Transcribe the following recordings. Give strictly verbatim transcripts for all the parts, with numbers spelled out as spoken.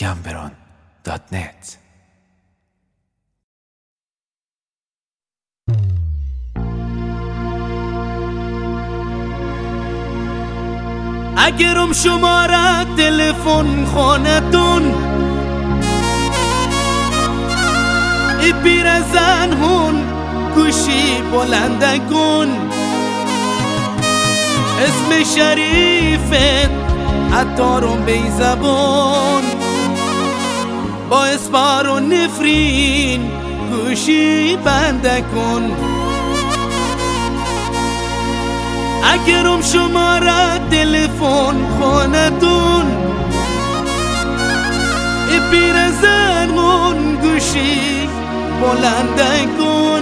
گمبران دات نت. اگرم شماره تلفن خانتون ای پیرزن هون گوشی بلنده کن، اسم شریفت عطارم بی زبان، با اسپار و نفرین گوشی بنده کن. اگرم شماره تلفن خانتون ای پیرزن هون گوشی بلنده کن،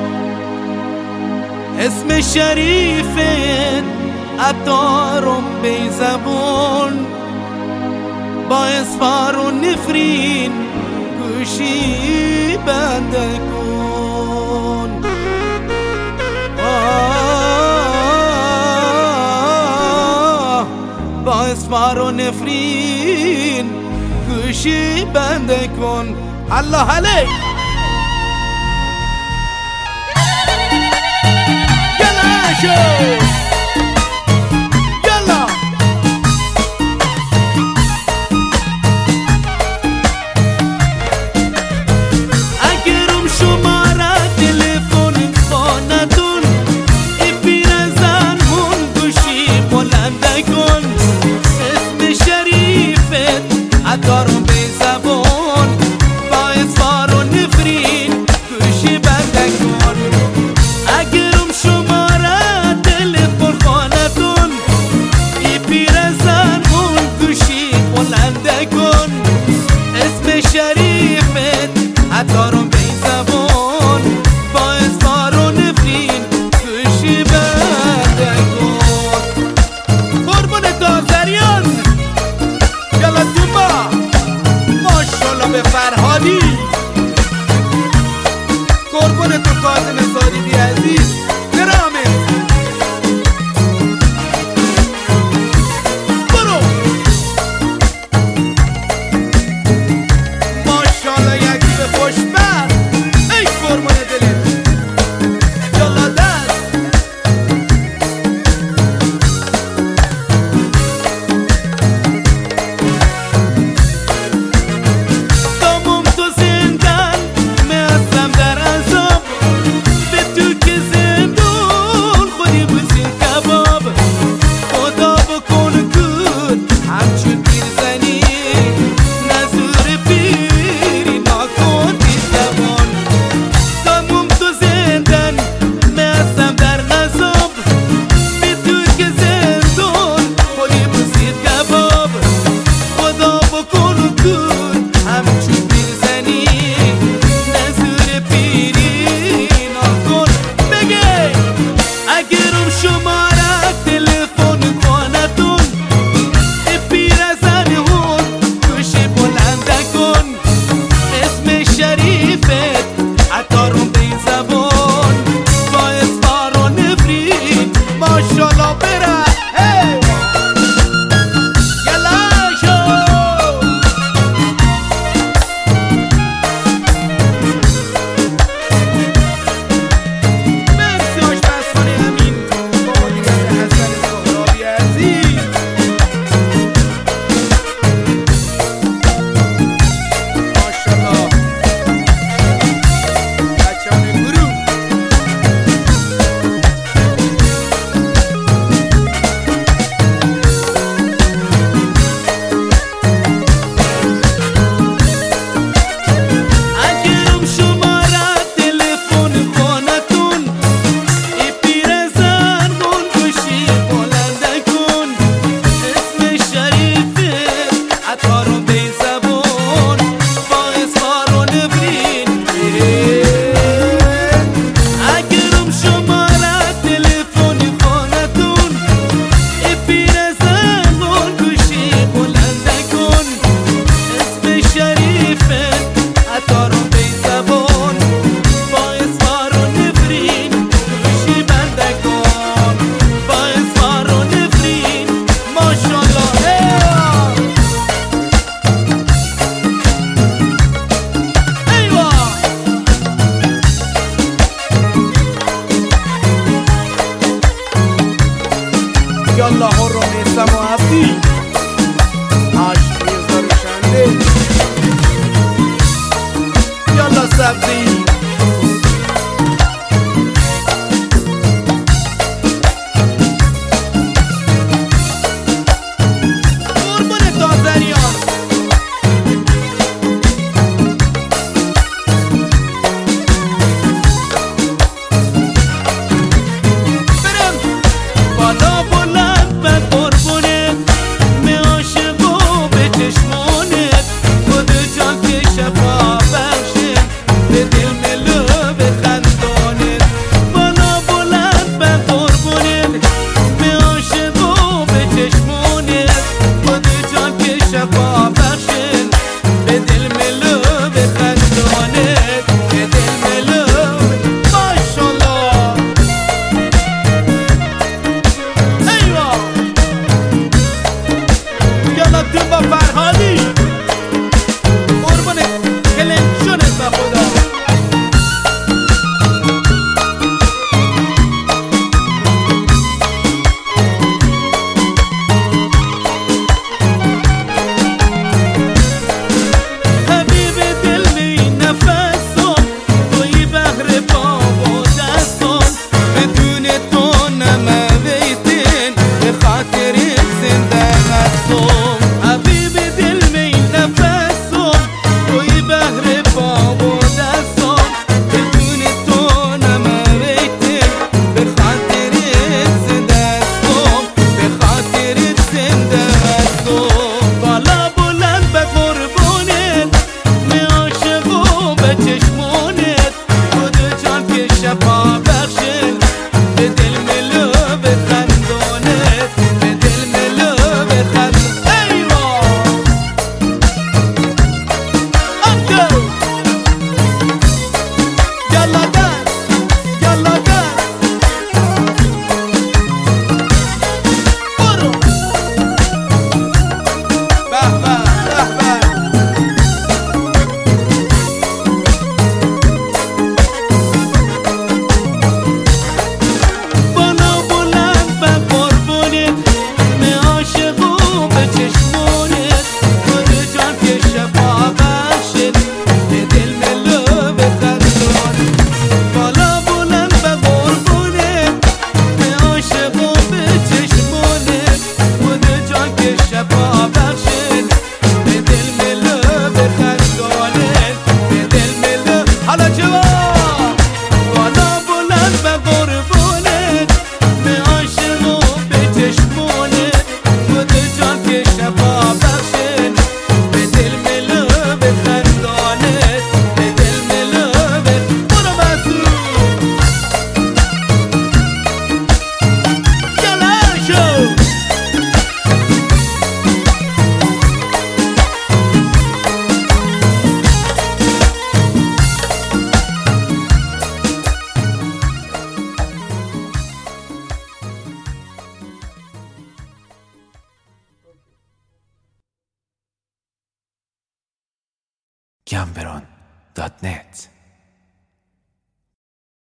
اسم شریفت عطارم بی زبون، با اسفار و نفرین گوشی بنده کن. با اسفار و نفرین گوشی بنده کن. الله علیک یلا اگرم شماره تلفن خانتون ای پیرزن هون گوشی بلنده کن، اسم شریفت عطارم بی زبان، با اسفار و نفرین گوشی بنده کن. اگرم شماره تلفن خانتون ای پیرزن هون گوشی بلنده کن، اسم شریفت عطارم بی زبان، با اسفار و نفرین گوشی بنده کن. قربون تازریان یلا دوبا گمبرون دات نت